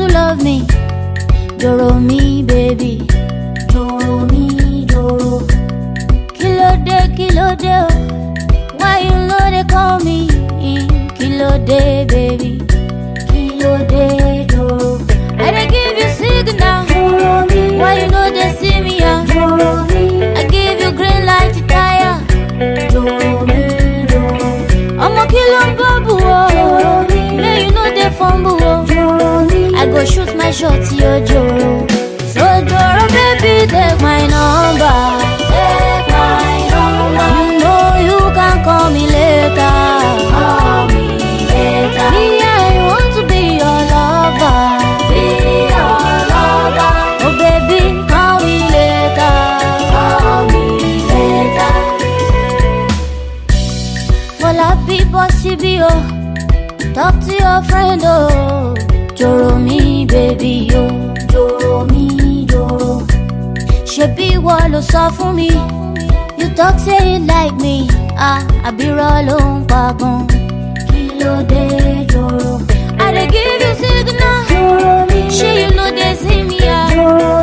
to love me. Doro me, baby. Doro me, doro. Kilo de, oh. Why you know they call me? Kilo de, baby. Kilo de, doro. I dey give you signal. Doro me. Why you know they see me? Doro me. I give you green light to tire. Doro me, doro. I'm a killer babu, oh. May you know they fumble, oh. I go shoot my shot, yo, Joro. So Joro, baby, take my number. Take my number. You know you can call me later. Call me later. Me, I want to be your lover. Be your lover. Oh, baby, call me later. Call me later. For la people, CBO. Talk to your friend, oh. Joro me, baby, oh. Joro me, joro. Shebi walo sọ fún mi. You talk say you like me. I be rollin' pagun. Kilo de, joro. I dey give you signal. Joro me. She you know they see me, Joro